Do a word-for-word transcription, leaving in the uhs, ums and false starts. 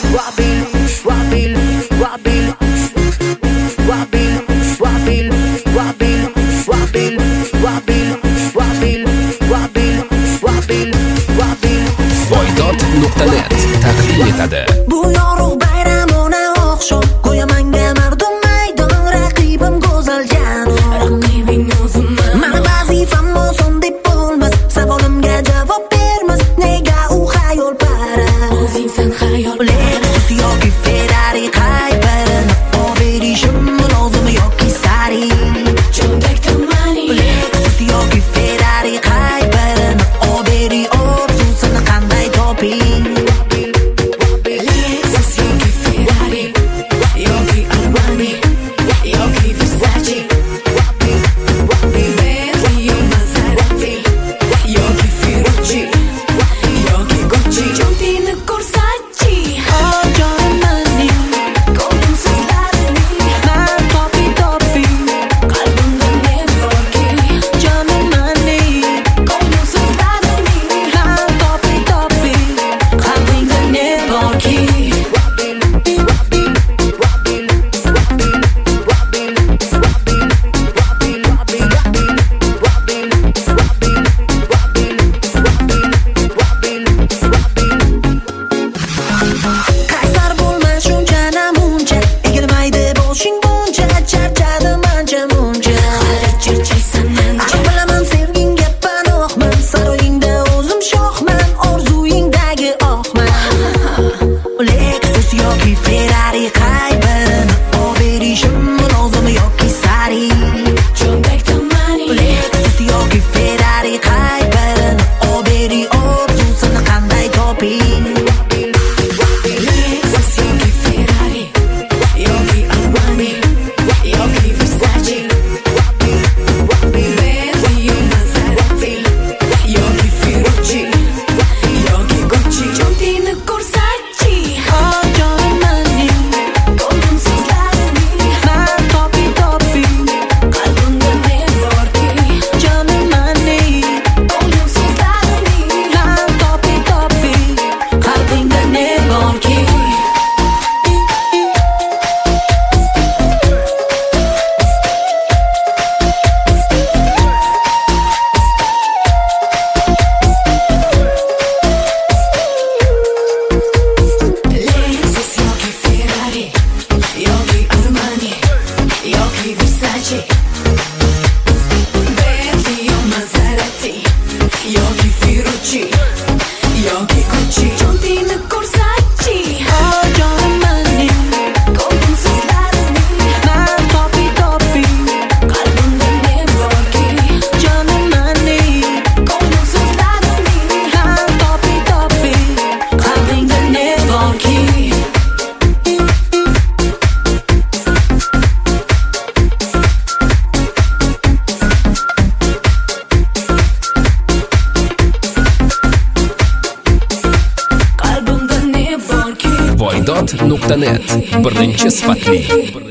Wabil, wabil, wabil, wabil, wabil, wabil, wabil, wabil, wabil, wabil, wabil, wabil. voydod nuqta net taqdim etadi. Bu yorug' bayramona o'xshab qo'yamanga mardum maydon, raqibim go'zaljan, raqibing o'zimman. Mani vazifam oson deb bo'lmas, savolimga javob bermas, nega u xayol para? O'zingsan xayol. Lexus yoki Ferrari qay birini oberishim lozim yoki sari? Cho'ntakda money. Lexus yoki Ferrari qay birini oberi orzusini qanday toping? voydod nuqta net birinchi sifatli